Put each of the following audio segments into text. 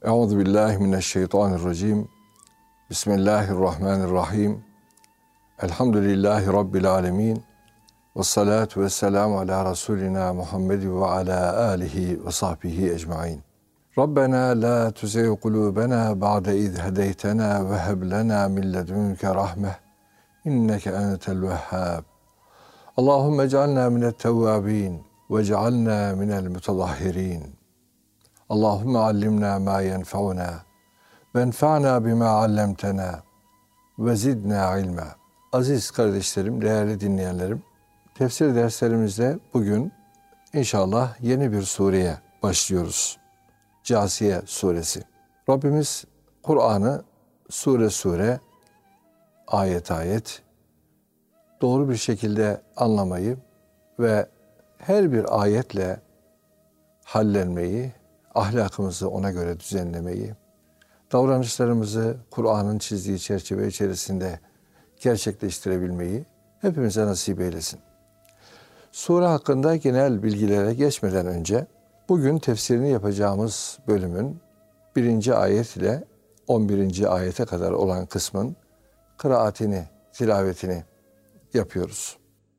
Euzubillahimineşşeytanirracim. Bismillahirrahmanirrahim. Elhamdülillahi Rabbil alemin. Vessalatu vesselamu ala Resulina Muhammed ve ala alihi ve sahbihi ecmain. Rabbena la tuzigh kulubena ba'de iz hedeytena ve heb lena min ledunke rahmeh. İnneke entel vehhab. Allahumme ec'alna mine't-tevvabin ve ec'alna minel mutadahhirin. Allahümme allimna ma yenfa'una ve enfa'na bima allemtena ve zidna ilma. Aziz kardeşlerim, değerli dinleyenlerim, tefsir derslerimizde bugün inşallah yeni bir sureye başlıyoruz. Câsiye suresi. Rabbimiz Kur'an'ı sure sure, ayet ayet doğru bir şekilde anlamayı ve her bir ayetle hallenmeyi, ahlakımızı ona göre düzenlemeyi, davranışlarımızı Kur'an'ın çizdiği çerçeve içerisinde gerçekleştirebilmeyi hepimize nasip eylesin. Sure hakkında genel bilgilere geçmeden önce bugün tefsirini yapacağımız bölümün 1. ayet ile 11. ayete kadar olan kısmın kıraatini, tilavetini yapıyoruz.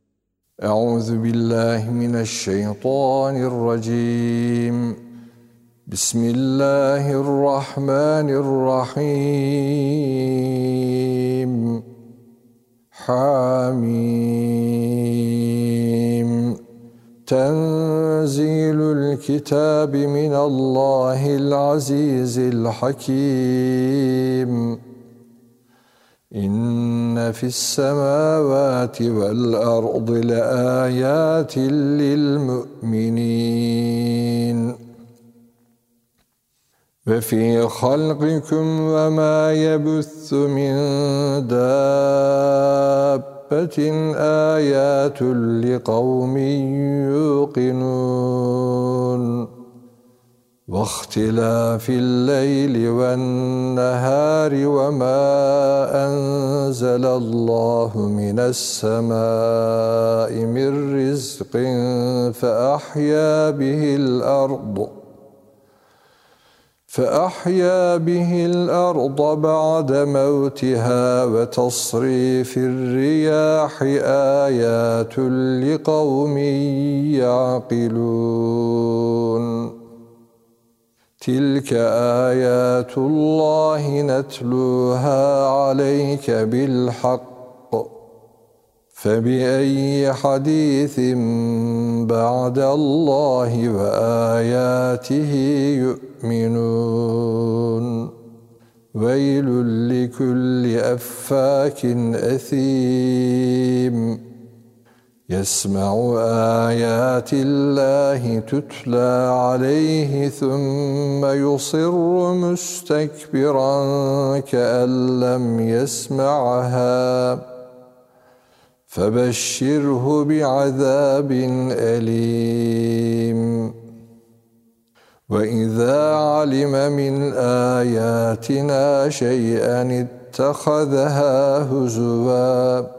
Euzubillahimineşşeytanirracim. Bismillahirrahmanirrahim. Hamim. Tenzilul kitabi minallahil azizil hakim. İnne fissemâvâti vel ardı leâyâtin lil mu'minîn. Ve fî halqikum ve mâ yebuthu min dâbbetin âyâtun li kavmin yuqinûn. وَاخْتِلَافِ اللَّيْلِ وَالنَّهَارِ وَمَا أَنزَلَ اللَّهُ مِنَ السَّمَاءِ مِنْ رِزْقٍ فَأَحْيَا بِهِ الْأَرْضَ بَعْدَ مَوْتِهَا وَتَصْرِيفِ الرِّيَاحِ آيَاتٌ لِقَوْمٍ يَعْقِلُونَ. تِلْكَ آيَاتُ اللّٰهِ نَتْلُوهَا عَلَيْكَ بِالْحَقِّ فَبِأَيِّ حَدِيثٍ بَعْدَ اللّٰهِ وَآيَاتِهِ يُؤْمِنُونَ. وَيْلٌ لِكُلِّ أَفَّاكٍ أَثِيمٍ. يَسْمَعُ آيَاتِ اللّٰهِ تُتْلَى عَلَيْهِ ثُمَّ يُصِرُّ مُسْتَكْبِرًا كَأَنْ لَمْ يَسْمَعْهَا فَبَشِّرْهُ بِعَذَابٍ أَلِيمٍ. وَإِذَا عَلِمَ مِنْ آيَاتِنَا شَيْئًا اتَّخَذَهَا هُزُوًا.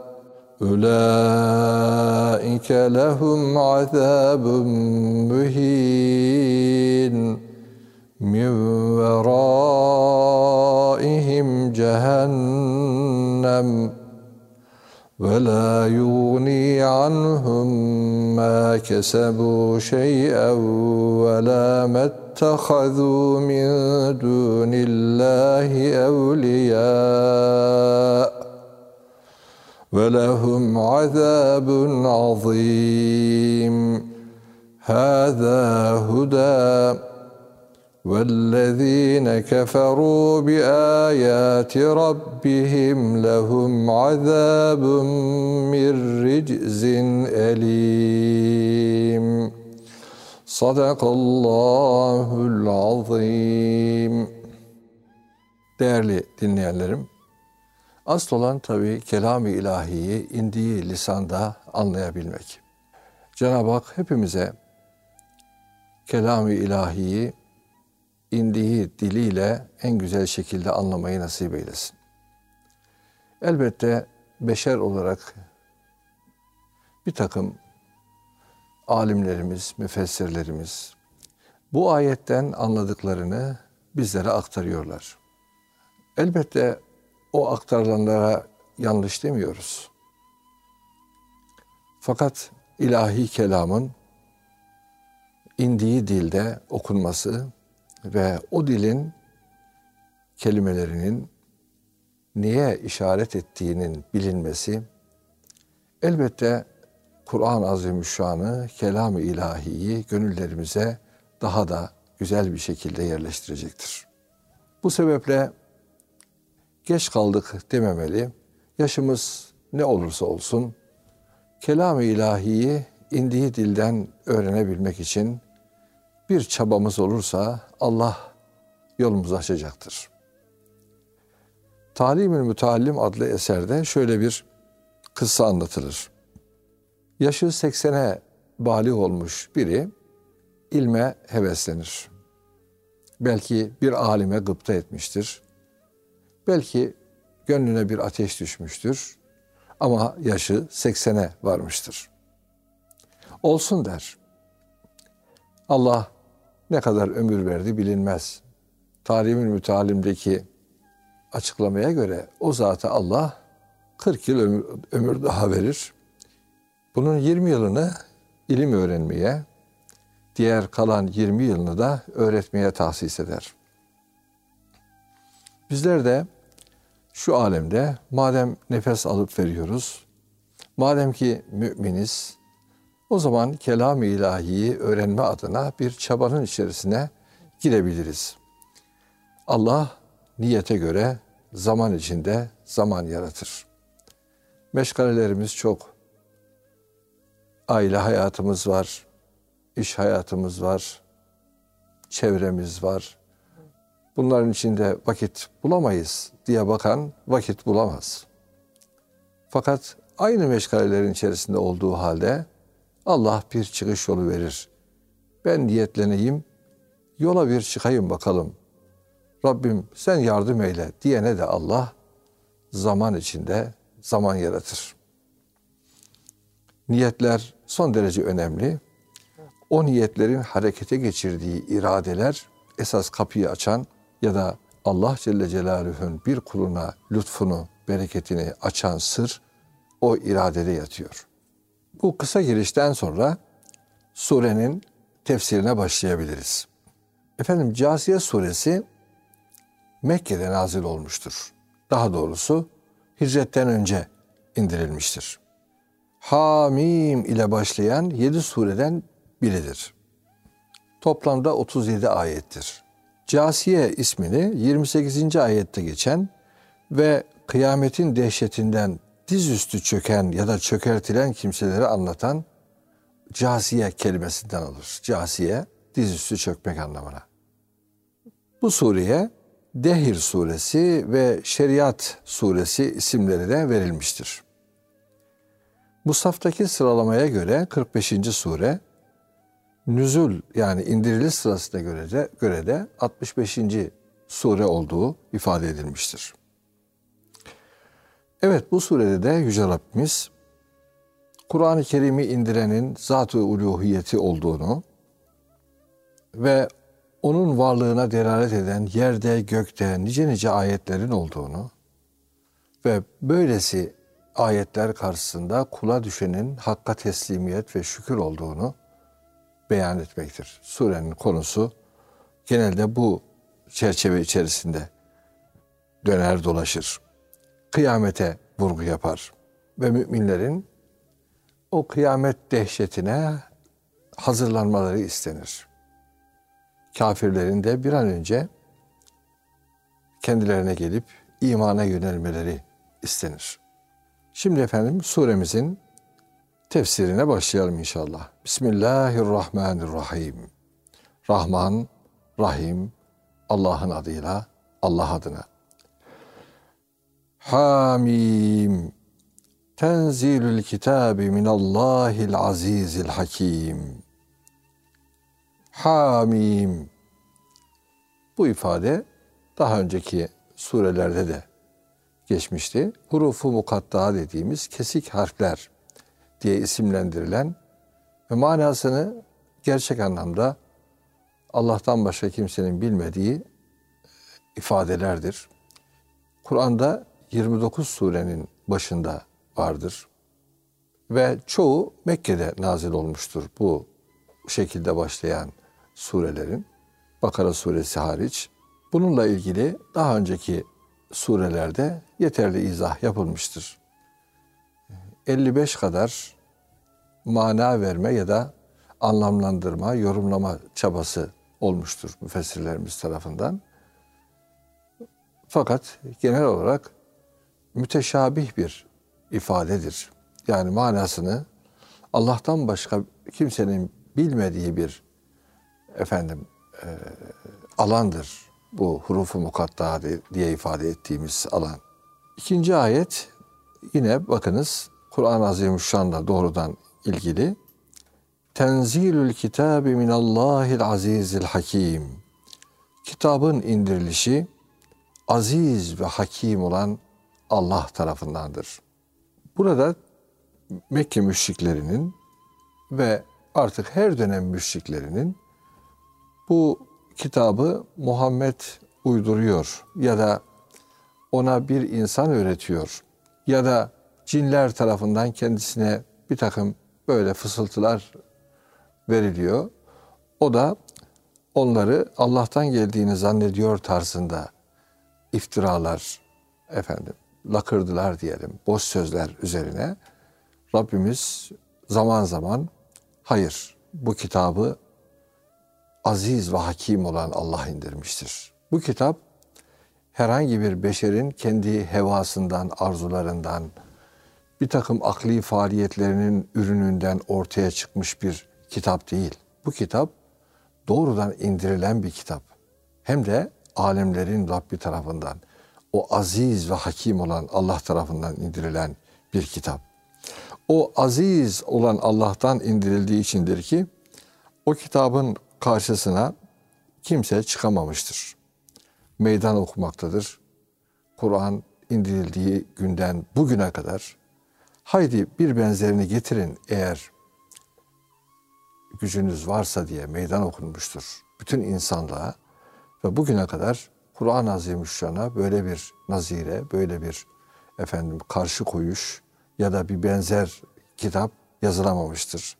أُولَٰئِكَ لَهُمْ عَذَابٌ مُّهِينٌ مِّن وَرَائِهِمْ جَهَنَّمُ وَلَا يُغْنِي عَنْهُم مَّا كَسَبُوا شَيْئًا وَلَا مَا اتَّخَذُوا مِن دُونِ اللَّهِ أَوْلِيَاءَ وَلَهُمْ عَذَابٌ عَظِيمٌ. هَذَا هُدًى وَالَّذِينَ كَفَرُوا بِآيَاتِ رَبِّهِمْ لَهُمْ عَذَابٌ مِّن رِّجْزٍ أَلِيمٌ. Sadakallahul azim. Değerli dinleyenlerim, asıl olan tabii kelam-ı ilahiyi indiği lisanda anlayabilmek. Cenab-ı Hak hepimize kelam-ı ilahiyi indiği diliyle en güzel şekilde anlamayı nasip eylesin. Elbette beşer olarak bir takım alimlerimiz, müfessirlerimiz bu ayetten anladıklarını bizlere aktarıyorlar. Elbette o aktarılanlara yanlış demiyoruz. Fakat ilahi kelamın indiği dilde okunması ve o dilin kelimelerinin neye işaret ettiğinin bilinmesi elbette Kur'an-ı Azimüşşan'ı, kelam-ı ilahiyi gönüllerimize daha da güzel bir şekilde yerleştirecektir. Bu sebeple geç kaldık dememeli, yaşımız ne olursa olsun, kelam-ı ilahiyi indiği dilden öğrenebilmek için bir çabamız olursa Allah yolumuzu açacaktır. Talim-ül Müteallim adlı eserde şöyle bir kıssa anlatılır. Yaşı 80'e bâlig olmuş biri ilme heveslenir. Belki bir alime gıpta etmiştir. Belki gönlüne bir ateş düşmüştür. Ama yaşı 80'e varmıştır. Olsun der. Allah ne kadar ömür verdi bilinmez. Talim-ül Müteallim'deki açıklamaya göre o zata Allah 40 yıl ömür daha verir. Bunun 20 yılını ilim öğrenmeye, diğer kalan 20 yılını da öğretmeye tahsis eder. Bizler de şu alemde madem nefes alıp veriyoruz, madem ki müminiz, o zaman kelam-ı ilahiyi öğrenme adına bir çabanın içerisine girebiliriz. Allah niyete göre zaman içinde zaman yaratır. Meşgalelerimiz çok. Aile hayatımız var, iş hayatımız var, çevremiz var. Bunların içinde vakit bulamayız diye bakan vakit bulamaz. Fakat aynı meşgalelerin içerisinde olduğu halde Allah bir çıkış yolu verir. Ben niyetleneyim, yola bir çıkayım bakalım. Rabbim sen yardım eyle diyene de Allah zaman içinde zaman yaratır. Niyetler son derece önemli. O niyetlerin harekete geçirdiği iradeler esas kapıyı açan ya da Allah Celle Celaluhu'nun bir kuluna lütfunu, bereketini açan sır o iradede yatıyor. Bu kısa girişten sonra surenin tefsirine başlayabiliriz. Efendim Câsiye suresi Mekke'de nazil olmuştur. Daha doğrusu hicretten önce indirilmiştir. Hamim ile başlayan 7 sureden biridir. Toplamda 37 ayettir. Câsiye ismini 28. ayette geçen ve kıyametin dehşetinden dizüstü çöken ya da çökertilen kimseleri anlatan Câsiye kelimesinden alır. Câsiye, dizüstü çökmek anlamına. Bu sureye Dehir suresi ve Şeriat suresi isimleri de verilmiştir. Musaftaki sıralamaya göre 45. sure, nüzul yani indiriliş sırasına göre de 65. sure olduğu ifade edilmiştir. Evet, bu surede de Yüce Rabbimiz Kur'an-ı Kerim'i indirenin zat-ı uluhiyeti olduğunu ve onun varlığına delalet eden yerde, gökte nice ayetlerin olduğunu ve böylesi ayetler karşısında kula düşenin hakka teslimiyet ve şükür olduğunu beyan etmektir. Surenin konusu genelde bu çerçeve içerisinde döner dolaşır. Kıyamete vurgu yapar ve müminlerin o kıyamet dehşetine hazırlanmaları istenir. Kafirlerin de bir an önce kendilerine gelip imana yönelmeleri istenir. Şimdi efendim suremizin tefsirine başlayalım inşallah. Bismillahirrahmanirrahim. Rahman, Rahim, Allah'ın adıyla, Allah adına. Hamim. Tenzilül kitabi minallahil azizil hakim. Hamim. Bu ifade daha önceki surelerde de geçmişti. Hurufu mukatta dediğimiz kesik harfler diye isimlendirilen ve manasını gerçek anlamda Allah'tan başka kimsenin bilmediği ifadelerdir. Kur'an'da 29 surenin başında vardır. Ve çoğu Mekke'de nazil olmuştur bu şekilde başlayan surelerin. Bakara suresi hariç. Bununla ilgili daha önceki surelerde yeterli izah yapılmıştır. 55 kadar mana verme ya da anlamlandırma, yorumlama çabası olmuştur müfessirlerimiz tarafından. Fakat genel olarak müteşabih bir ifadedir. Yani manasını Allah'tan başka kimsenin bilmediği bir alandır. Bu hurufu mukatta diye ifade ettiğimiz alan. İkinci ayet yine bakınız Kur'an-ı Azimüşşan'la doğrudan ilgili. Tenzilül kitabi minallahil azizil hakim. Kitabın indirilişi aziz ve hakim olan Allah tarafındandır. Burada Mekke müşriklerinin ve artık her dönem müşriklerinin bu kitabı Muhammed uyduruyor ya da ona bir insan öğretiyor ya da cinler tarafından kendisine bir takım böyle fısıltılar veriliyor. O da onları Allah'tan geldiğini zannediyor tarzında iftiralar, lakırdılar diyelim, boş sözler üzerine Rabbimiz zaman zaman hayır, bu kitabı aziz ve hakim olan Allah indirmiştir. Bu kitap herhangi bir beşerin kendi hevasından, arzularından, bir takım akli faaliyetlerinin ürününden ortaya çıkmış bir kitap değil. Bu kitap doğrudan indirilen bir kitap. Hem de alemlerin Rabbi tarafından, o aziz ve hakim olan Allah tarafından indirilen bir kitap. O aziz olan Allah'tan indirildiği içindir ki o kitabın karşısına kimse çıkamamıştır. Meydan okumaktadır. Kur'an indirildiği günden bugüne kadar haydi bir benzerini getirin eğer gücünüz varsa diye meydan okunmuştur. Bütün insanlığa ve bugüne kadar Kur'an-ı Azimüşşan'a böyle bir nazire, böyle bir karşı koyuş ya da bir benzer kitap yazılamamıştır.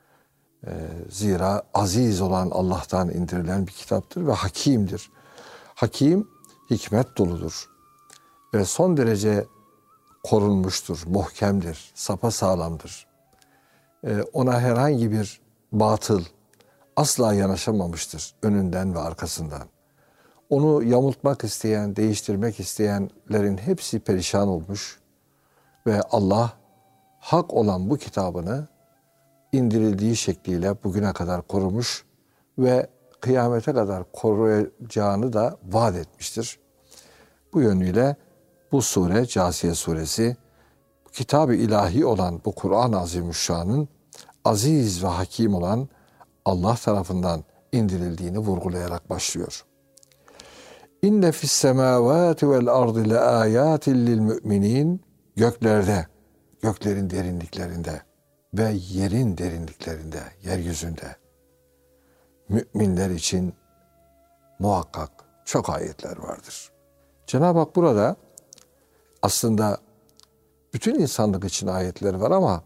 Zira aziz olan Allah'tan indirilen bir kitaptır ve hakimdir. Hakim, hikmet doludur. Ve son derece korunmuştur, muhkemdir, sapasağlamdır. Ona herhangi bir batıl asla yanaşamamıştır önünden ve arkasından. Onu yamultmak isteyen, değiştirmek isteyenlerin hepsi perişan olmuş ve Allah hak olan bu kitabını indirildiği şekliyle bugüne kadar korumuş ve kıyamete kadar koruyacağını da vaat etmiştir. Bu yönüyle bu sure, Câsiye suresi, kitab-ı ilahi olan bu Kur'an-ı Azimüşşan'ın aziz ve hakim olan Allah tarafından indirildiğini vurgulayarak başlıyor. İnne fis semâvâti vel ardı le âyâtin lil müminin. Göklerde, göklerin derinliklerinde ve yerin derinliklerinde, yeryüzünde müminler için muhakkak çok ayetler vardır. Cenab-ı Hak burada aslında bütün insanlık için ayetler var ama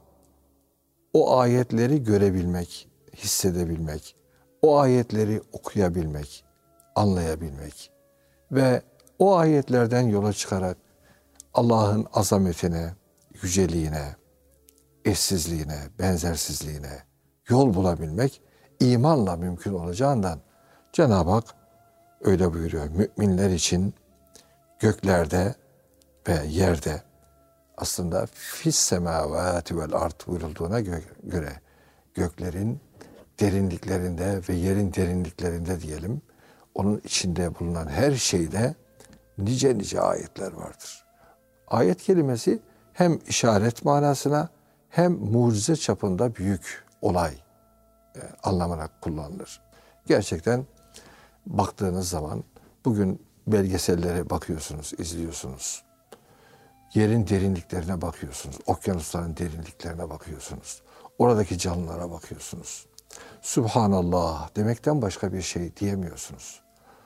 o ayetleri görebilmek, hissedebilmek, o ayetleri okuyabilmek, anlayabilmek ve o ayetlerden yola çıkarak Allah'ın azametine, yüceliğine, eşsizliğine, benzersizliğine yol bulabilmek imanla mümkün olacağından Cenab-ı Hak öyle buyuruyor. Müminler için göklerde ve yerde aslında fis semavati vel ard buyurulduğuna göre göklerin derinliklerinde ve yerin derinliklerinde diyelim, onun içinde bulunan her şeyde nice nice ayetler vardır. Ayet kelimesi hem işaret manasına hem mucize çapında büyük olay anlamına kullanılır. Gerçekten baktığınız zaman bugün belgesellere bakıyorsunuz, izliyorsunuz. Yerin derinliklerine bakıyorsunuz. Okyanusların derinliklerine bakıyorsunuz. Oradaki canlılara bakıyorsunuz. Subhanallah demekten başka bir şey diyemiyorsunuz.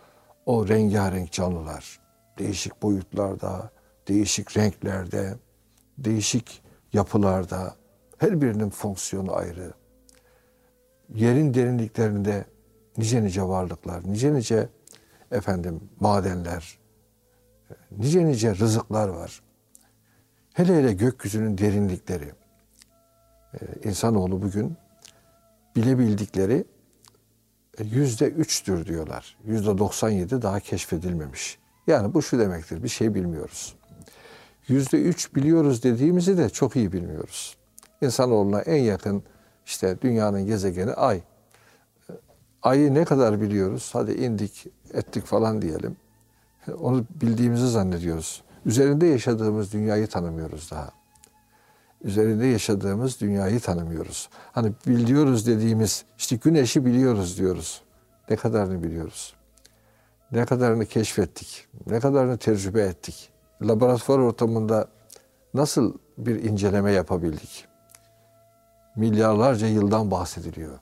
O rengarenk canlılar, değişik boyutlarda, değişik renklerde, değişik yapılarda, her birinin fonksiyonu ayrı. Yerin derinliklerinde nice varlıklar, nice madenler, nice rızıklar var. Hele gökyüzünün derinlikleri. İnsanoğlu bugün bilebildikleri %3'tür diyorlar. %97 daha keşfedilmemiş. Yani bu şu demektir, bir şey bilmiyoruz. %3 biliyoruz dediğimizi de çok iyi bilmiyoruz. İnsanoğluna en yakın dünyanın gezegeni Ay. Ay'ı ne kadar biliyoruz? Hadi indik, ettik falan diyelim. Onu bildiğimizi zannediyoruz. Üzerinde yaşadığımız dünyayı tanımıyoruz daha. Üzerinde yaşadığımız dünyayı tanımıyoruz. Hani biliyoruz dediğimiz güneşi biliyoruz diyoruz. Ne kadarını biliyoruz? Ne kadarını keşfettik? Ne kadarını tecrübe ettik? Laboratuvar ortamında nasıl bir inceleme yapabildik? Milyarlarca yıldan bahsediliyor.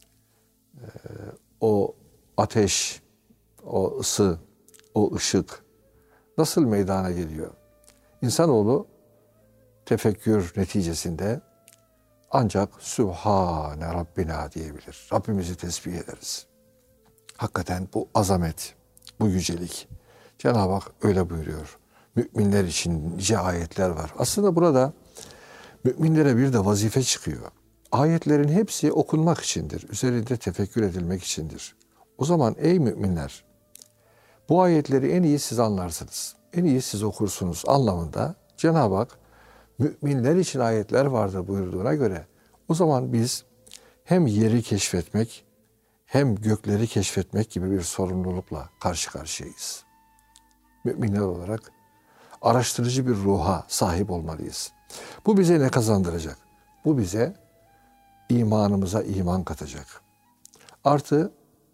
O ateş, o ısı, o ışık nasıl meydana geliyor? İnsanoğlu tefekkür neticesinde ancak Sübhane Rabbina diyebilir. Rabbimizi tesbih ederiz. Hakikaten bu azamet, bu yücelik. Cenab-ı Hak öyle buyuruyor. Müminler için nice ayetler var. Aslında burada müminlere bir de vazife çıkıyor. Ayetlerin hepsi okunmak içindir. Üzerinde tefekkür edilmek içindir. O zaman ey müminler, bu ayetleri en iyi siz anlarsınız. En iyi siz okursunuz anlamında Cenab-ı Hak müminler için ayetler vardır buyurduğuna göre o zaman biz hem yeri keşfetmek hem gökleri keşfetmek gibi bir sorumlulukla karşı karşıyayız. Müminler olarak araştırıcı bir ruha sahip olmalıyız. Bu bize ne kazandıracak? Bu bize imanımıza iman katacak. Artı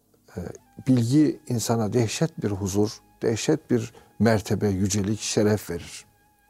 bilgi insana dehşet bir huzur, dehşet bir mertebe, yücelik, şeref verir.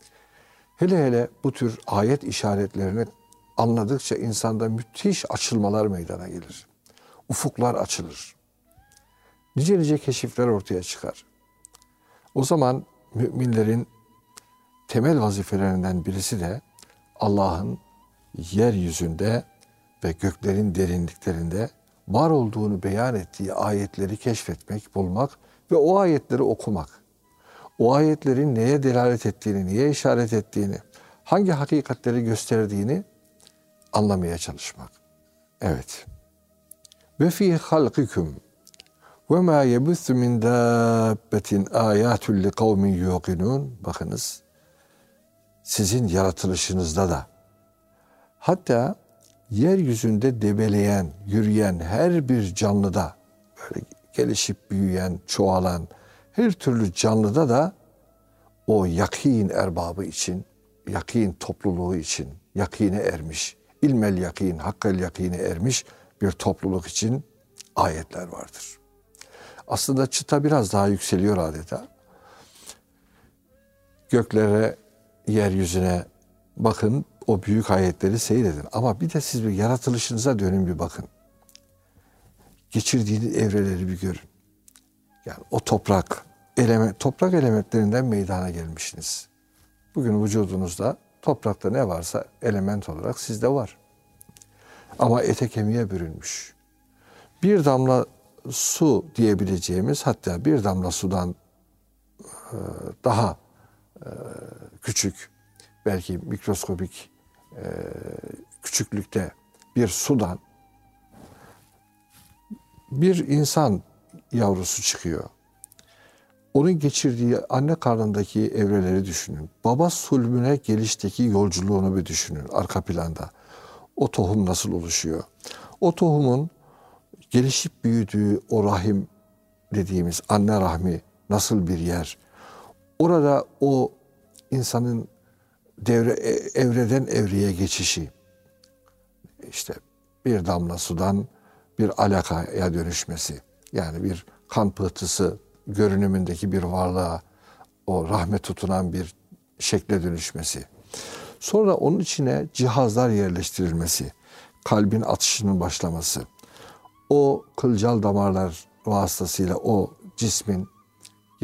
Hele bu tür ayet işaretlerini anladıkça insanda müthiş açılmalar meydana gelir. Ufuklar açılır. Nice keşifler ortaya çıkar. O zaman müminlerin temel vazifelerinden birisi de Allah'ın yeryüzünde ve göklerin derinliklerinde var olduğunu beyan ettiği ayetleri keşfetmek, bulmak ve o ayetleri okumak. O ayetlerin neye delalet ettiğini, neye işaret ettiğini, hangi hakikatleri gösterdiğini anlamaya çalışmak. Evet. Ve fi halqikum ve ma yebuthu min dabbetin ayatul li kavmin yuqinun. Bakınız, sizin yaratılışınızda da hatta yeryüzünde debeleyen, yürüyen her bir canlıda, böyle gelişip büyüyen, çoğalan her türlü canlıda da o yakin erbabı için, yakin topluluğu için, yakine ermiş, ilmel yakin, hakkal yakine ermiş bir topluluk için ayetler vardır. Aslında çıta biraz daha yükseliyor adeta. Göklere, yeryüzüne bakın, o büyük ayetleri seyredin. Ama bir de siz bir yaratılışınıza dönün bir bakın. Geçirdiğiniz evreleri bir görün. Yani o toprak elementlerinden meydana gelmişsiniz. Bugün vücudunuzda toprakta ne varsa element olarak sizde var. Ama ete kemiğe bürünmüş. Bir damla su diyebileceğimiz, hatta bir damla sudan daha küçük, belki mikroskobik küçüklükte bir sudan bir insan yavrusu çıkıyor. Onun geçirdiği anne karnındaki evreleri düşünün. Baba sulbüne gelişteki yolculuğunu bir düşünün arka planda. O tohum nasıl oluşuyor? O tohumun gelişip büyüdüğü o rahim dediğimiz anne rahmi nasıl bir yer? Orada o insanın evreden evreye geçişi, bir damla sudan bir alakaya dönüşmesi, yani bir kan pıhtısı görünümündeki bir varlığa, o rahme tutunan bir şekle dönüşmesi. Sonra onun içine cihazlar yerleştirilmesi, kalbin atışının başlaması, o kılcal damarlar vasıtasıyla o cismin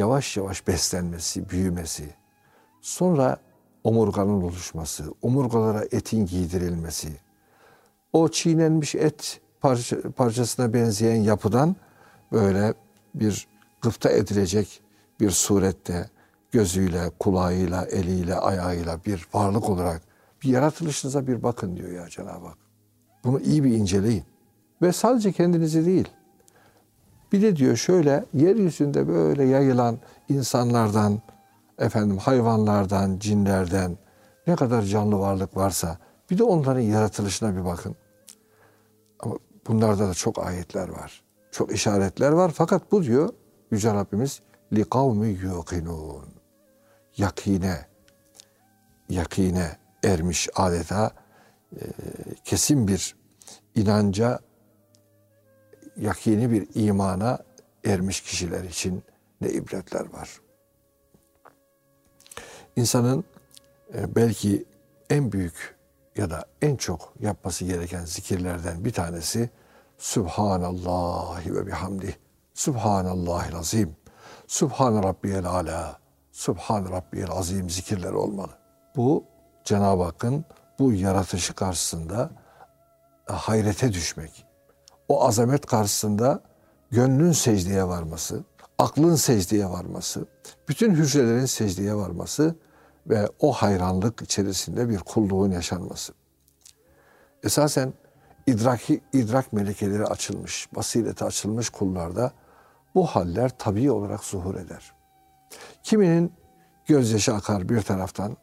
yavaş yavaş beslenmesi, büyümesi, sonra omurganın oluşması, omurgalara etin giydirilmesi, o çiğnenmiş et parçasına benzeyen yapıdan böyle bir gıpta edilecek bir surette gözüyle, kulağıyla, eliyle, ayağıyla bir varlık olarak bir yaratılışınıza bir bakın diyor ya Cenab-ı Hak. Bunu iyi bir inceleyin. Ve sadece kendinizi değil, bir de diyor şöyle yeryüzünde böyle yayılan insanlardan, hayvanlardan, cinlerden ne kadar canlı varlık varsa bir de onların yaratılışına bir bakın. Ama bunlarda da çok ayetler var. Çok işaretler var. Fakat bu diyor Yüce Rabbimiz لِقَوْمِ يُوقِنُونَ yakine ermiş adeta kesin bir inanca, yakini bir imana ermiş kişiler için ne ibretler var. İnsanın belki en büyük ya da en çok yapması gereken zikirlerden bir tanesi Subhanallahi ve bihamdih, Subhanallahil azim, Subhan Rabbiyel ala, Subhan Rabbiyel azim zikirleri olmalı. Bu Cenab-ı Hakk'ın bu yaratışı karşısında hayrete düşmek, o azamet karşısında gönlün secdeye varması, aklın secdeye varması, bütün hücrelerin secdeye varması ve o hayranlık içerisinde bir kulluğun yaşanması. Esasen idrak melekeleri açılmış, basireti açılmış kullarda bu haller tabii olarak zuhur eder. Kiminin gözyaşı akar bir taraftan,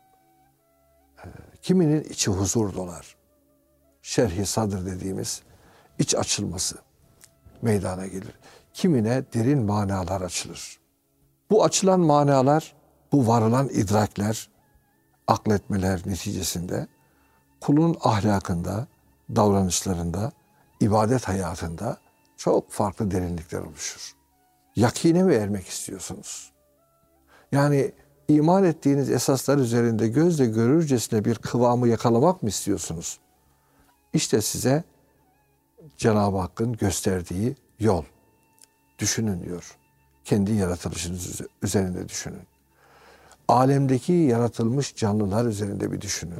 kiminin içi huzur dolar. Şerh-i sadr dediğimiz iç açılması meydana gelir. Kimine derin manalar açılır. Bu açılan manalar, bu varılan idrakler, akletmeler neticesinde kulun ahlakında, davranışlarında, ibadet hayatında çok farklı derinlikler oluşur. Yakine mi ermek istiyorsunuz? Yani iman ettiğiniz esaslar üzerinde gözle görürcesine bir kıvamı yakalamak mı istiyorsunuz? İşte size Cenab-ı Hakk'ın gösterdiği yol. Düşünün diyor. Kendi yaratılışınız üzerinde düşünün. Alemdeki yaratılmış canlılar üzerinde bir düşünün.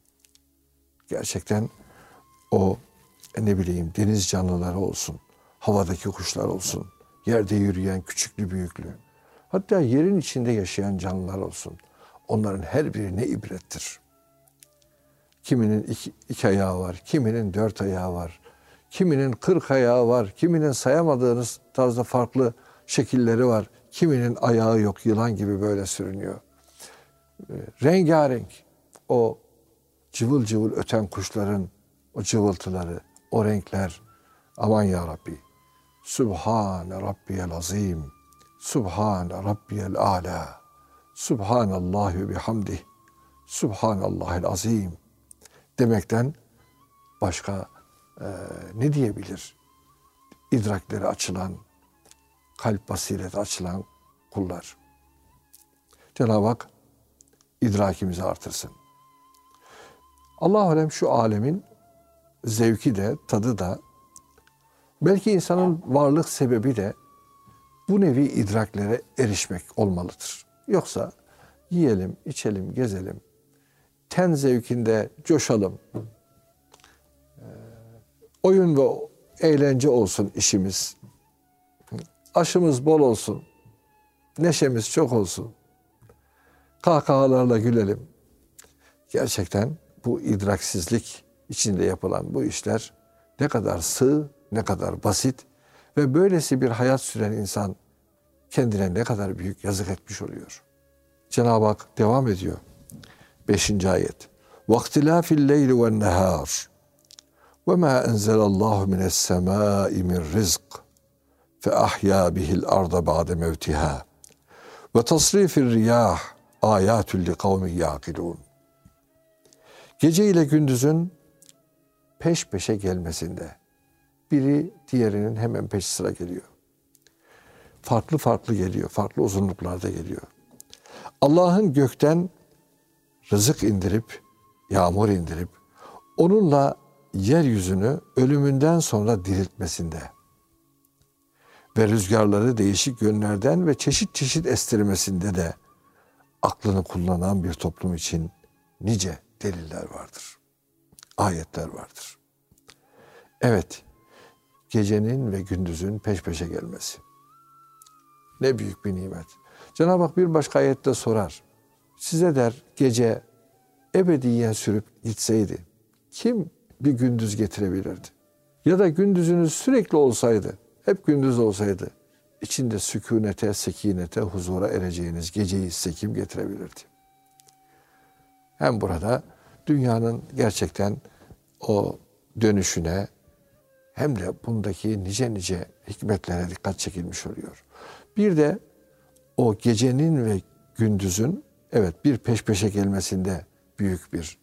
Gerçekten o deniz canlıları olsun, havadaki kuşlar olsun, yerde yürüyen küçüklü büyüklü, hatta yerin içinde yaşayan canlılar olsun. Onların her biri ne ibrettir. Kiminin iki ayağı var, kiminin 4 ayağı var, kiminin 40 ayağı var, kiminin sayamadığınız tarzda farklı şekilleri var, kiminin ayağı yok, yılan gibi böyle sürünüyor. Rengarenk o cıvıl cıvıl öten kuşların o cıvıltıları, o renkler, aman ya Rabbi. Subhane Rabbiyel azim, Subhane Rabbiyel ala, Subhanallah ve bihamdih, Subhanallahil azim demekten başka ne diyebilir? İdrakleri açılan, kalp basireti açılan kullar. Cenab-ı Hak idrakimizi artırsın. Allah-u Alem şu alemin zevki de, tadı da, belki insanın varlık sebebi de bu nevi idraklere erişmek olmalıdır. Yoksa yiyelim, içelim, gezelim, ten zevkinde coşalım, oyun ve eğlence olsun işimiz, aşımız bol olsun, neşemiz çok olsun, kahkahalarla gülelim. Gerçekten bu idraksizlik içinde yapılan bu işler ne kadar sığ, ne kadar basit ve böylesi bir hayat süren insan kendine ne kadar büyük yazık etmiş oluyor. Cenab-ı Hak devam ediyor. 5. ayet. وَاخْتِلَافِ اللَّيْلِ وَالنَّهَارِ وَمَا أَنْزَلَ اللّٰهُ مِنَ السَّمَاءِ مِنْ رِزْقٍ فَأَحْيَا بِهِ الْأَرْضَ بَعْدَ مَوْتِهَا وَتَصْرِيفِ الرِّيَاحِ آيَاتٌ لِقَوْمٍ يَعْقِلُونَ. Gece ile gündüzün peş peşe gelmesinde biri diğerinin hemen peş sıra geliyor. Farklı farklı geliyor, farklı uzunluklarda geliyor. Allah'ın gökten rızık indirip, yağmur indirip, onunla yeryüzünü ölümünden sonra diriltmesinde ve rüzgarları değişik yönlerden ve çeşit çeşit estirmesinde de aklını kullanan bir toplum için nice deliller vardır. Ayetler vardır. Evet, gecenin ve gündüzün peş peşe gelmesi. Ne büyük bir nimet. Cenab-ı Hak bir başka ayette sorar. Size der gece ebediyen sürüp gitseydi kim bir gündüz getirebilirdi? Ya da gündüzünüz sürekli olsaydı, hep gündüz olsaydı, içinde sükunete, sekinete, huzura ereceğiniz geceyi size kim getirebilirdi? Hem burada dünyanın gerçekten o dönüşüne hem de bundaki nice nice hikmetlere dikkat çekilmiş oluyor. Bir de o gecenin ve gündüzün evet bir peş peşe gelmesinde büyük bir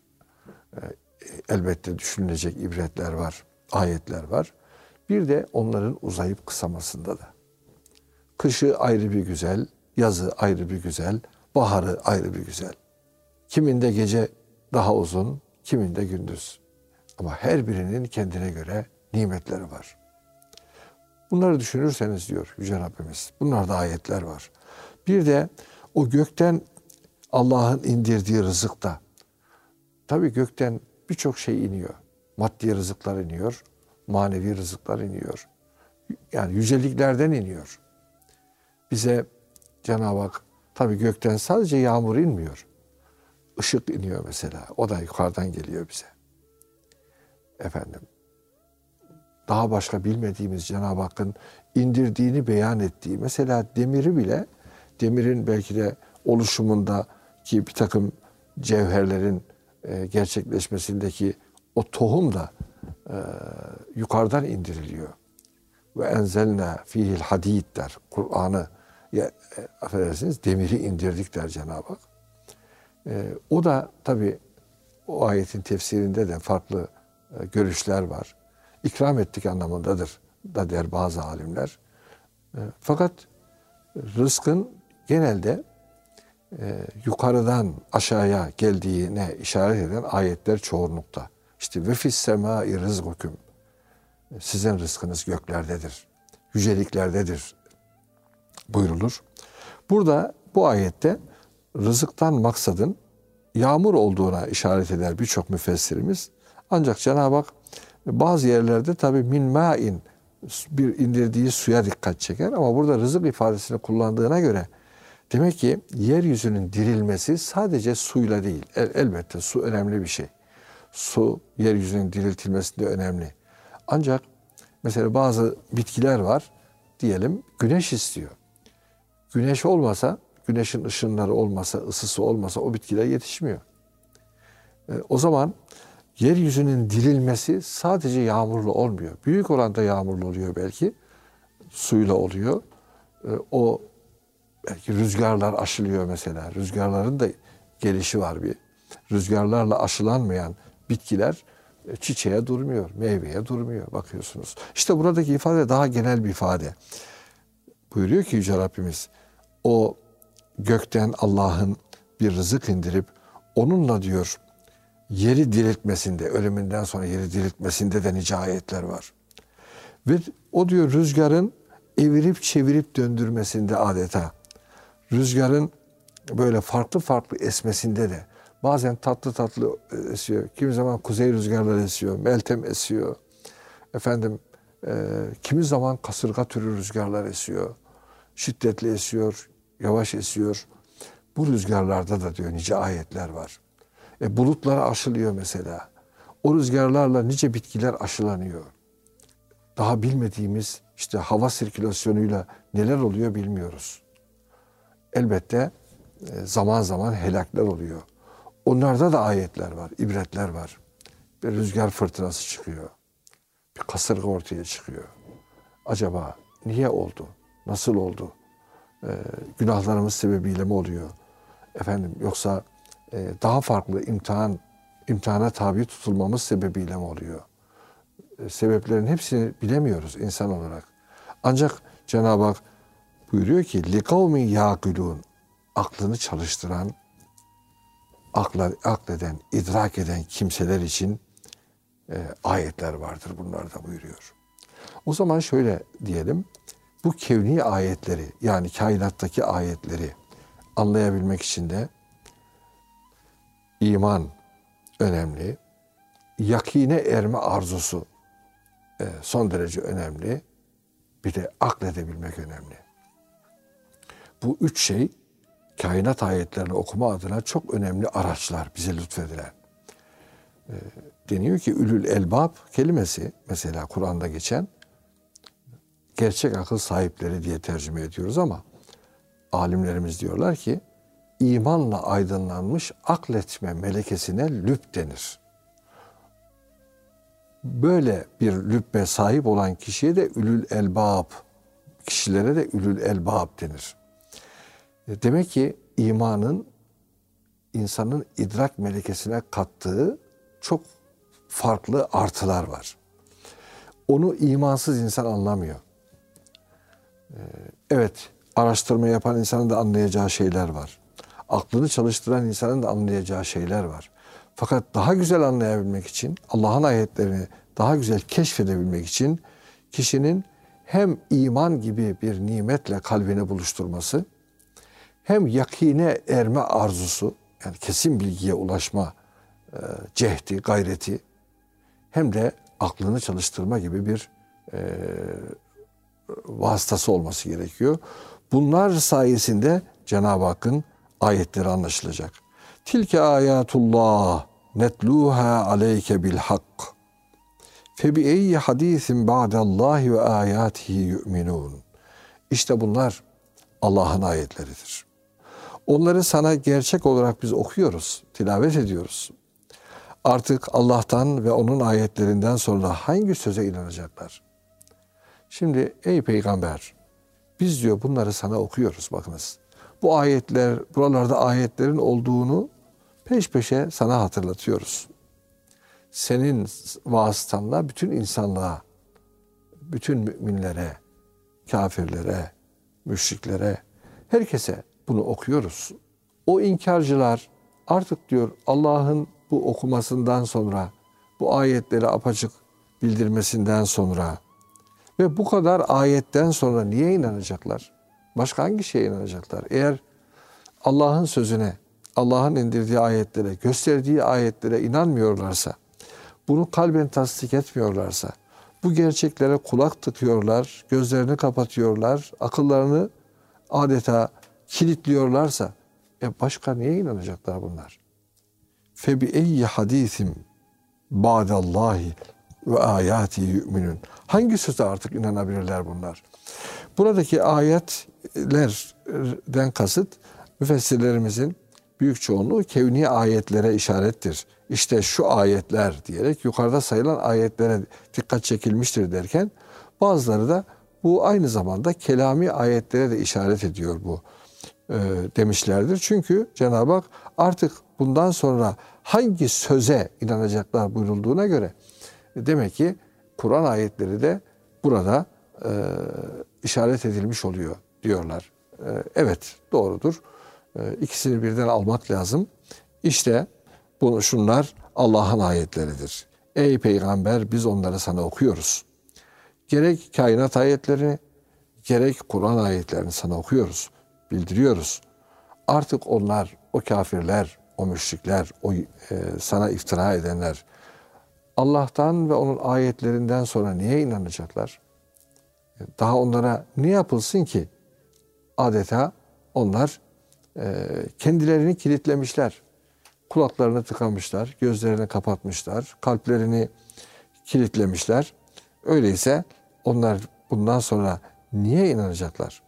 elbette düşünülecek ibretler var, ayetler var. Bir de onların uzayıp kısamasında da. Kışı ayrı bir güzel, yazı ayrı bir güzel, baharı ayrı bir güzel. Kiminde gece daha uzun, kiminde gündüz. Ama her birinin kendine göre nimetleri var. Bunları düşünürseniz diyor Yüce Rabbimiz, bunlarda ayetler var. Bir de o gökten Allah'ın indirdiği rızıkta, tabii gökten birçok şey iniyor. Maddi rızıklar iniyor, manevi rızıklar iniyor. Yani yüceliklerden iniyor. Bize Cenab-ı Hak tabii gökten sadece yağmur inmiyor. Işık iniyor mesela. O da yukarıdan geliyor bize. Efendim, daha başka bilmediğimiz Cenab-ı Hakk'ın indirdiğini beyan ettiği, mesela demiri bile, demirin belki de oluşumundaki bir takım cevherlerin gerçekleşmesindeki o tohum da yukarıdan indiriliyor. Ve enzelna fihil hadid der. Kur'an'ı affedersiniz demiri indirdik der Cenab-ı Hak. O da tabii o ayetin tefsirinde de farklı görüşler var. İkram ettik anlamındadır da der bazı alimler. Fakat rızkın genelde yukarıdan aşağıya geldiğine işaret eden ayetler çoğunlukta. İşte ve fis semâi rizgukum. Sizin rızkınız göklerdedir, yüceliklerdedir buyrulur. Burada bu ayette rızıktan maksadın yağmur olduğuna işaret eder birçok müfessirimiz. Ancak Cenab-ı Hak bazı yerlerde tabii min ma'in bir indirdiği suya dikkat çeker ama burada rızık ifadesini kullandığına göre demek ki yeryüzünün dirilmesi sadece suyla değil. Elbette su önemli bir şey. Su yeryüzünün diriltilmesinde önemli. Ancak mesela bazı bitkiler var diyelim güneş istiyor. Güneş olmasa, güneşin ışınları olmasa, ısısı olmasa o bitkiler yetişmiyor. O zaman yeryüzünün dirilmesi sadece yağmurlu olmuyor. Büyük oranda yağmurlu oluyor belki. Suyla oluyor. O belki rüzgarlar aşılıyor mesela. Rüzgarların da gelişi var bir. Rüzgarlarla aşılanmayan bitkiler çiçeğe durmuyor, meyveye durmuyor bakıyorsunuz. İşte buradaki ifade daha genel bir ifade. Buyuruyor ki Yüce Rabbimiz, o gökten Allah'ın bir rızık indirip onunla diyor yeri diriltmesinde, ölümünden sonra yeri diriltmesinde de nice ayetler var. Ve o diyor rüzgarın evirip çevirip döndürmesinde adeta. Rüzgarın böyle farklı farklı esmesinde de bazen tatlı tatlı esiyor. Kimi zaman kuzey rüzgarları esiyor, meltem esiyor. Efendim, kimi zaman kasırga türü rüzgarlar esiyor. Şiddetli esiyor, yavaş esiyor. Bu rüzgarlarda da diyor nice ayetler var. Bulutlara aşılıyor mesela. O rüzgarlarla nice bitkiler aşılanıyor. Daha bilmediğimiz işte hava sirkülasyonuyla neler oluyor bilmiyoruz. Elbette zaman zaman helakler oluyor. Onlarda da ayetler var, ibretler var. Bir rüzgar fırtınası çıkıyor. Bir kasırga ortaya çıkıyor. Acaba niye oldu? Nasıl oldu? Günahlarımız sebebiyle mi oluyor? Efendim yoksa daha farklı imtihana tabi tutulmamız sebebiyle mi oluyor? Sebeplerin hepsini bilemiyoruz insan olarak. Ancak Cenab-ı Hak buyuruyor ki لِقَوْمٍ يَعْقِلُونَ aklını çalıştıran, akleden, idrak eden kimseler için ayetler vardır bunlarda buyuruyor. O zaman şöyle diyelim, bu kevni ayetleri, yani kainattaki ayetleri anlayabilmek için de iman önemli. Yakine erme arzusu son derece önemli. Bir de akledebilmek önemli. Bu üç şey kainat ayetlerini okuma adına çok önemli araçlar bize lütfedilen. Deniyor ki ülül elbab kelimesi mesela Kur'an'da geçen gerçek akıl sahipleri diye tercüme ediyoruz ama alimlerimiz diyorlar ki imanla aydınlanmış akletme melekesine lüb denir. Böyle bir lübbe sahip olan kişiye de ülül elbab, kişilere de ülül elbab denir. Demek ki imanın insanın idrak melekesine kattığı çok farklı artılar var. Onu imansız insan anlamıyor. Evet, araştırma yapan insanın da anlayacağı şeyler var. Aklını çalıştıran insanın da anlayacağı şeyler var. Fakat daha güzel anlayabilmek için, Allah'ın ayetlerini daha güzel keşfedebilmek için kişinin hem iman gibi bir nimetle kalbini buluşturması, hem yakine erme arzusu, yani kesin bilgiye ulaşma cehdi, gayreti, hem de aklını çalıştırma gibi bir vasıtası olması gerekiyor. Bunlar sayesinde Cenab-ı Hakk'ın ayetleri anlaşılacak. Tilke ayatullah netluha aleyke bil hak. Fe bi eyyi hadisin ba'dallahi ve ayatihi yu'minun. İşte bunlar Allah'ın ayetleridir. Onları sana gerçek olarak biz okuyoruz, tilavet ediyoruz. Artık Allah'tan ve onun ayetlerinden sonra hangi söze inanacaklar? Şimdi ey peygamber, biz diyor bunları sana okuyoruz bakınız. Bu ayetler, buralarda ayetlerin olduğunu peş peşe sana hatırlatıyoruz. Senin vasıtanla bütün insanlığa, bütün müminlere, kafirlere, müşriklere, herkese bunu okuyoruz. O inkarcılar artık diyor Allah'ın bu okumasından sonra, bu ayetleri apaçık bildirmesinden sonra ve bu kadar ayetten sonra niye inanacaklar? Başka hangi şeye inanacaklar? Eğer Allah'ın sözüne, Allah'ın indirdiği ayetlere, gösterdiği ayetlere inanmıyorlarsa, bunu kalben tasdik etmiyorlarsa, bu gerçeklere kulak tıkıyorlar, gözlerini kapatıyorlar, akıllarını adeta kilitliyorlarsa, başka neye inanacaklar bunlar? Fe bi eyyi hadisim ba'dallahi ve ayati yu'minun. Hangi söze artık inanabilirler bunlar? Buradaki ayetlerden kasıt müfessirlerimizin büyük çoğunluğu kevni ayetlere işarettir. İşte şu ayetler diyerek yukarıda sayılan ayetlere dikkat çekilmiştir derken bazıları da bu aynı zamanda kelami ayetlere de işaret ediyor bu demişlerdir. Çünkü Cenab-ı Hak artık bundan sonra hangi söze inanacaklar buyurulduğuna göre demek ki Kur'an ayetleri de burada işaret edilmiş oluyor diyorlar. Evet, doğrudur. İkisini birden almak lazım. İşte şunlar Allah'ın ayetleridir. Ey peygamber biz onları sana okuyoruz. Gerek kainat ayetlerini, gerek Kur'an ayetlerini sana okuyoruz, bildiriyoruz. Artık onlar, o kafirler, o müşrikler, o sana iftira edenler Allah'tan ve onun ayetlerinden sonra niye inanacaklar? Daha onlara ne yapılsın ki? Adeta onlar kendilerini kilitlemişler. Kulaklarını tıkamışlar, gözlerini kapatmışlar, kalplerini kilitlemişler. Öyleyse onlar bundan sonra niye inanacaklar?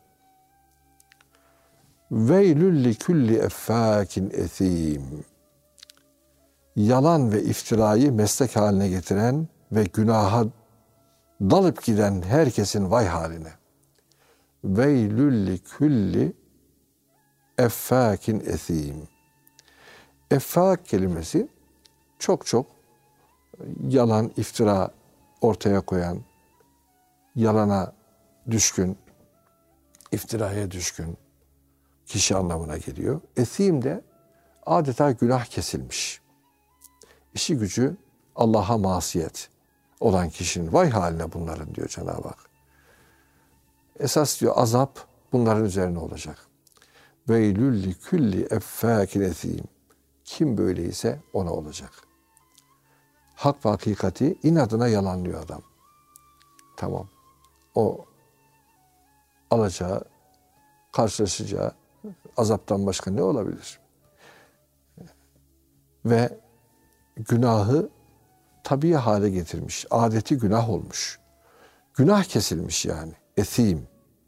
Veylül li kulli effâkin ethîm. Yalan ve iftirayı meslek haline getiren ve günaha dalıp giden herkesin vay haline. Veylül li kulli effâkin ethîm. Effak kelimesi çok yalan, iftira ortaya koyan, yalana düşkün, iftiraya düşkün kişi anlamına geliyor. Esim de adeta günah kesilmiş. İşi gücü Allah'a masiyet olan kişinin vay haline bunların diyor Cenab-ı Hak. Esas diyor azap bunların üzerine olacak. Veylül li külli effâkin ethîm. Kim böyleyse ona olacak. Hak ve hakikati inadına yalanlıyor adam. Tamam. O alacağı, karşılaşacağı azaptan başka ne olabilir? Ve günahı tabii hale getirmiş. Adeti günah olmuş. Günah kesilmiş yani. Ethîm.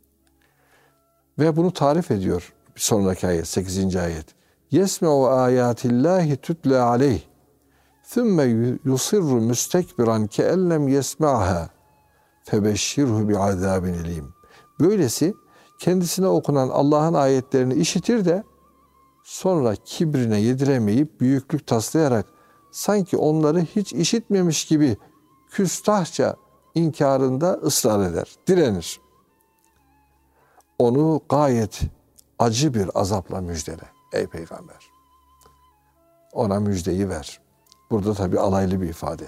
Ve bunu tarif ediyor bir sonraki ayet, 8. ayet. Yesme'u âyâtillâhi tütle aleyh. Thümme yusirru müstekbiran keellem yesma'ha. Febeşşirhu bi'azâbin elîm. Böylesi kendisine okunan Allah'ın ayetlerini işitir de sonra kibrine yediremeyip büyüklük taslayarak sanki onları hiç işitmemiş gibi küstahça inkarında ısrar eder, direnir. Onu gayet acı bir azapla müjdele ey peygamber. Ona müjdeyi ver. Burada tabii alaylı bir ifade.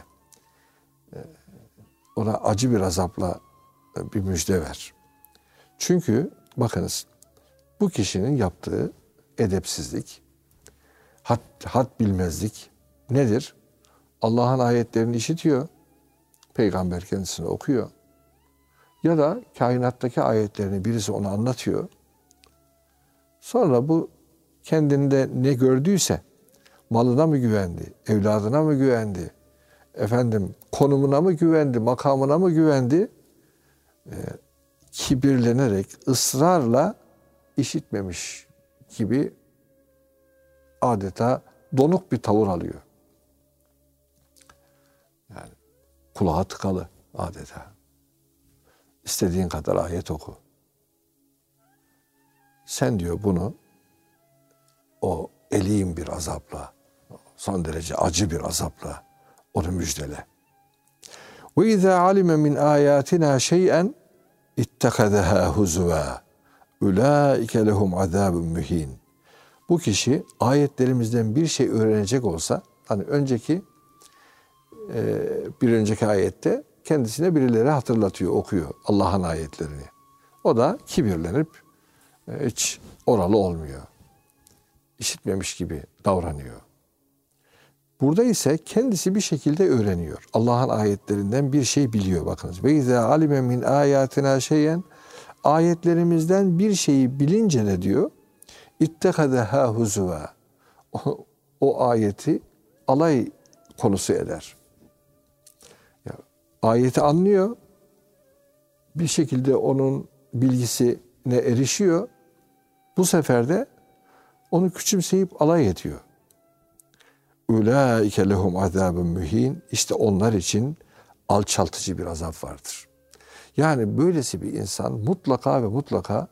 Ona acı bir azapla bir müjde ver. Çünkü bakınız bu kişinin yaptığı edepsizlik, had bilmezlik nedir? Allah'ın ayetlerini işitiyor. Peygamber kendisine okuyor. Ya da kainattaki ayetlerini birisi ona anlatıyor. Sonra bu kendinde ne gördüyse malına mı güvendi, evladına mı güvendi, konumuna mı güvendi, makamına mı güvendi? Kibirlenerek, ısrarla işitmemiş gibi adeta donuk bir tavır alıyor. Yani kulağa tıkalı adeta. İstediğin kadar ayet oku. Sen diyor bunu o elîm bir azapla, son derece acı bir azapla onu müjdele. Ve izâ alime min âyâtinâ şey'en ittekadehâ huzuvâ. Ulaike lehum azâbun mühîn. Bu kişi ayetlerimizden bir şey öğrenecek olsa, hani bir önceki ayette kendisine birileri hatırlatıyor, okuyor Allah'ın ayetlerini. O da kibirlenip hiç oralı olmuyor. İşitmemiş gibi davranıyor. Burada ise kendisi bir şekilde öğreniyor. Allah'ın ayetlerinden bir şey biliyor bakınız. Ve izâ alime min âyâtinâ şeyen, ayetlerimizden bir şeyi bilince ne diyor? İttekadehâ huzuvâ. O ayeti alay konusu eder. Ya, ayeti anlıyor. Bir şekilde onun bilgisine erişiyor. Bu sefer de onu küçümseyip alay ediyor. Ulaike lehum azabun mühin. İşte onlar için alçaltıcı bir azap vardır. Yani böylesi bir insan mutlaka ve mutlaka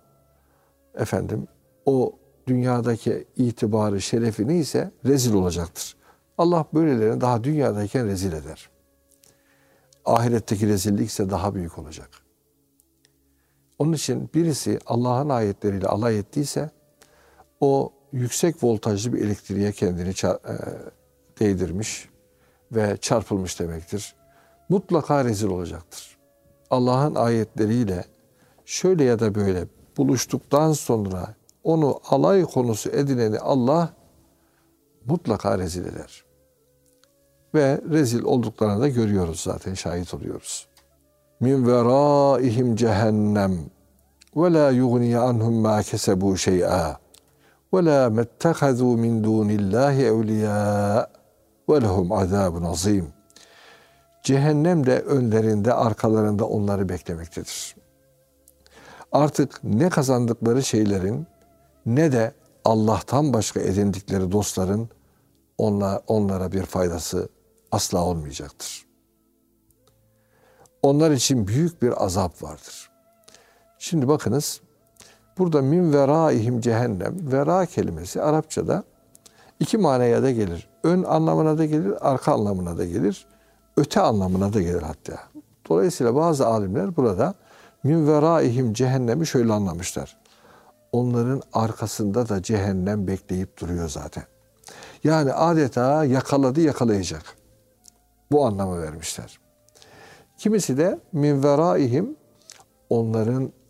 o dünyadaki itibarı, şerefi neyse rezil olacaktır. Allah böylelerini daha dünyadayken rezil eder. Ahiretteki rezillik ise daha büyük olacak. Onun için birisi Allah'ın ayetleriyle alay ettiyse o yüksek voltajlı bir elektriğe kendini değdirmiş ve çarpılmış demektir. Mutlaka rezil olacaktır. Allah'ın ayetleriyle şöyle ya da böyle buluştuktan sonra onu alay konusu edineni Allah mutlaka rezil eder. Ve rezil olduklarını da görüyoruz zaten, şahit oluyoruz. Min veraihim cehennem ve la yughni anhum ma kesebu şey'a ve la mettehazu min dunillahi evliya ve lehum azabun azim. Cehennem de önlerinde, arkalarında onları beklemektedir. Artık ne kazandıkları şeylerin ne de Allah'tan başka edindikleri dostların onlara bir faydası asla olmayacaktır. Onlar için büyük bir azap vardır. Şimdi bakınız, burada min veraihim cehennem, vera kelimesi Arapçada iki manaya da gelir. Ön anlamına da gelir, arka anlamına da gelir, öte anlamına da gelir hatta. Dolayısıyla bazı alimler burada min veraihim cehennemi şöyle anlamışlar. Onların arkasında da cehennem bekleyip duruyor zaten. Yani adeta yakalayacak. Bu anlamı vermişler. Kimisi de min veraihim onların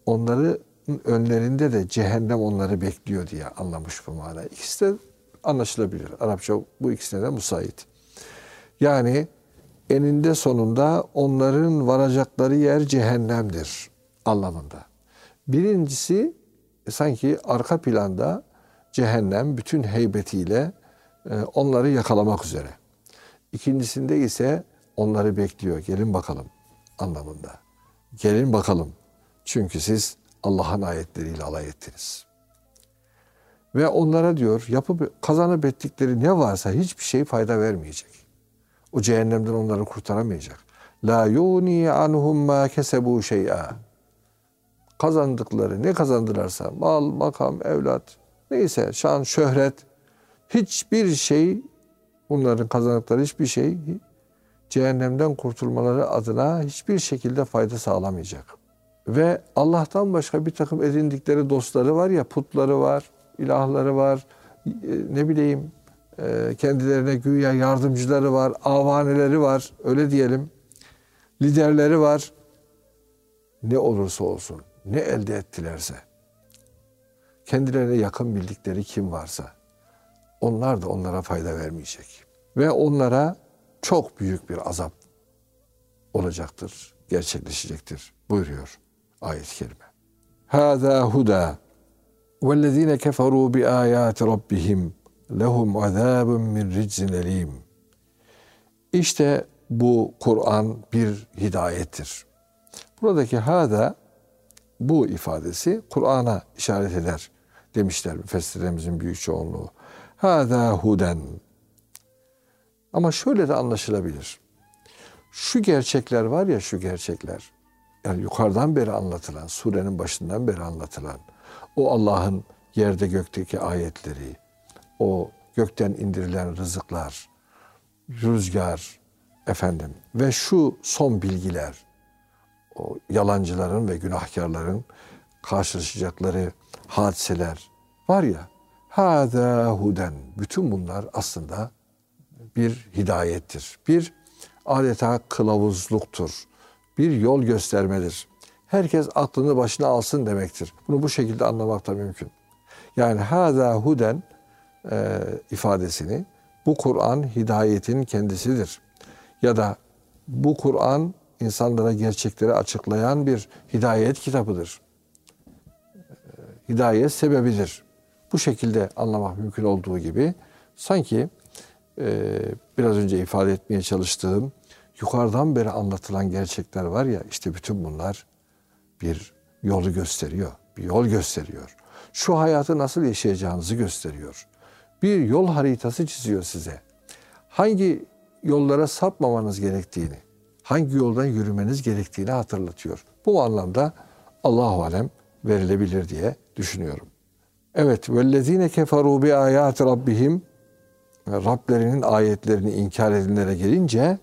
onları önlerinde de cehennem onları bekliyor diye anlamış bu manayı. İkisi de anlaşılabilir. Arapça bu ikisine de müsait. Yani eninde sonunda onların varacakları yer cehennemdir anlamında. Birincisi sanki arka planda cehennem bütün heybetiyle onları yakalamak üzere. İkincisinde ise onları bekliyor. Gelin bakalım anlamında. Gelin bakalım. Çünkü siz Allah'ın ayetleriyle alay ettiniz. Ve onlara diyor yapıp kazanıp ettikleri ne varsa hiçbir şey fayda vermeyecek. O cehennemden onları kurtaramayacak. La yuni anhum ma kesebu şey'a. Kazandıkları ne kazandılarsa mal, makam, evlat, neyse şan, şöhret, hiçbir şey, bunların kazandıkları hiçbir şey cehennemden kurtulmaları adına hiçbir şekilde fayda sağlamayacak. Ve Allah'tan başka bir takım edindikleri dostları var ya, putları var, ilahları var, ne bileyim kendilerine güya yardımcıları var, avaneleri var, öyle diyelim, liderleri var. Ne olursa olsun, ne elde ettilerse, kendilerine yakın bildikleri kim varsa, onlar da onlara fayda vermeyecek. Ve onlara çok büyük bir azap olacaktır, gerçekleşecektir buyuruyor ayet-i kerime. Hâzâ hudâ vellezîne keferû bi âyâti rabbihim lehum azâbun min riczin elîm. İşte bu Kur'an bir hidayettir. Buradaki hâzâ, bu ifadesi Kur'an'a işaret eder demişler müfessirlerimizin büyük çoğunluğu. Hâzâ huden. Ama şöyle de anlaşılabilir. Şu gerçekler var ya, şu gerçekler. Yani yukarıdan beri anlatılan, surenin başından beri anlatılan, o Allah'ın yerde gökteki ayetleri, o gökten indirilen rızıklar, rüzgar, ve şu son bilgiler, o yalancıların ve günahkarların karşılaşacakları hadiseler var ya, hâzâ huden. Bütün bunlar aslında bir hidayettir. Bir adeta kılavuzluktur. Bir yol göstermedir. Herkes aklını başına alsın demektir. Bunu bu şekilde anlamak da mümkün. Yani hâzâ huden ifadesini, bu Kur'an hidayetin kendisidir. Ya da bu Kur'an insanlara gerçekleri açıklayan bir hidayet kitabıdır. Hidayet sebebidir. Bu şekilde anlamak mümkün olduğu gibi sanki biraz önce ifade etmeye çalıştığım yukarıdan beri anlatılan gerçekler var ya, işte bütün bunlar bir yolu gösteriyor. Bir yol gösteriyor. Şu hayatı nasıl yaşayacağınızı gösteriyor. Bir yol haritası çiziyor size. Hangi yollara sapmamanız gerektiğini, hangi yoldan yürümeniz gerektiğini hatırlatıyor. Bu anlamda Allahu alem verilebilir diye düşünüyorum. Evet, vellezine keferu bi ayati rabbihim, Rablerinin ayetlerini inkar edenlere gelince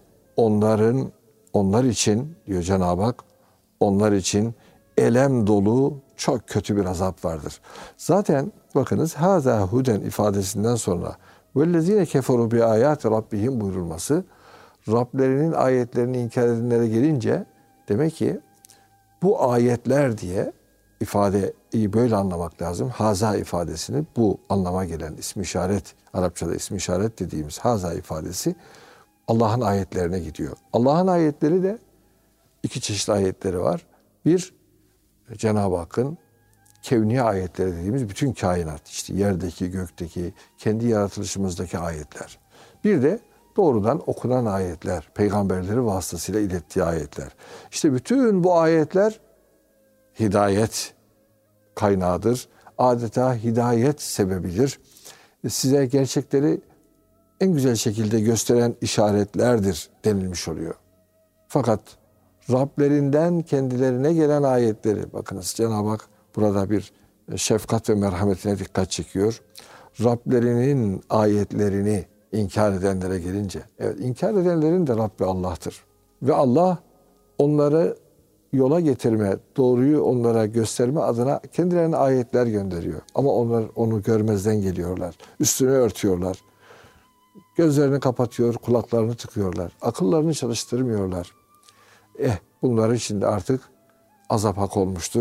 onlar için diyor Cenab-ı Hak, onlar için elem dolu çok kötü bir azap vardır. Zaten bakınız hâzâ huden ifadesinden sonra vellezîne keferû bi âyâti rabbihim buyurulması, Rablerinin ayetlerini inkar edenlere gelince demek ki bu ayetler diye ifadeyi böyle anlamak lazım. Haza ifadesini, bu anlama gelen ismi işaret, Arapçada ismi işaret dediğimiz haza ifadesi Allah'ın ayetlerine gidiyor. Allah'ın ayetleri de iki çeşit ayetleri var. Bir, Cenab-ı Hakk'ın kevni ayetleri dediğimiz bütün kainat, işte yerdeki, gökteki, kendi yaratılışımızdaki ayetler. Bir de doğrudan okunan ayetler, peygamberleri vasıtasıyla ilettiği ayetler. İşte bütün bu ayetler hidayet kaynağıdır. Adeta hidayet sebebidir. Size gerçekleri en güzel şekilde gösteren işaretlerdir denilmiş oluyor. Fakat Rablerinden kendilerine gelen ayetleri, bakınız Cenab-ı Hak burada bir şefkat ve merhametine dikkat çekiyor. Rablerinin ayetlerini inkar edenlere gelince, evet, inkar edenlerin de Rabbi Allah'tır. Ve Allah onları yola getirme, doğruyu onlara gösterme adına kendilerine ayetler gönderiyor. Ama onlar onu görmezden geliyorlar. Üstünü örtüyorlar. Gözlerini kapatıyor, kulaklarını tıkıyorlar. Akıllarını çalıştırmıyorlar. Bunlar için de artık azap hak olmuştur.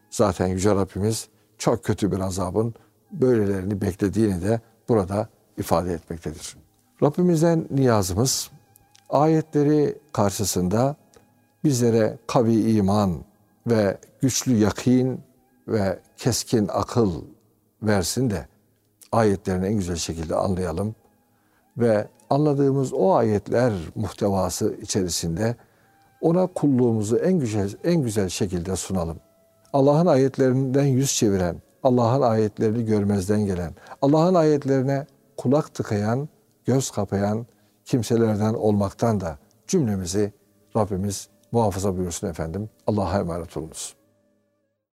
Zaten Yüce Rabbimiz çok kötü bir azabın böylelerini beklediğini de burada ifade etmektedir. Rabbimizden niyazımız ayetleri karşısında bizlere kavi iman ve güçlü yakin ve keskin akıl versin de ayetlerini en güzel şekilde anlayalım ve anladığımız o ayetler muhtevası içerisinde ona kulluğumuzu en güzel şekilde sunalım. Allah'ın ayetlerinden yüz çeviren, Allah'ın ayetlerini görmezden gelen, Allah'ın ayetlerine kulak tıkayan, göz kapayan kimselerden olmaktan da cümlemizi Rabbimiz muhafaza buyursun efendim. Allah'a emanet olunuz.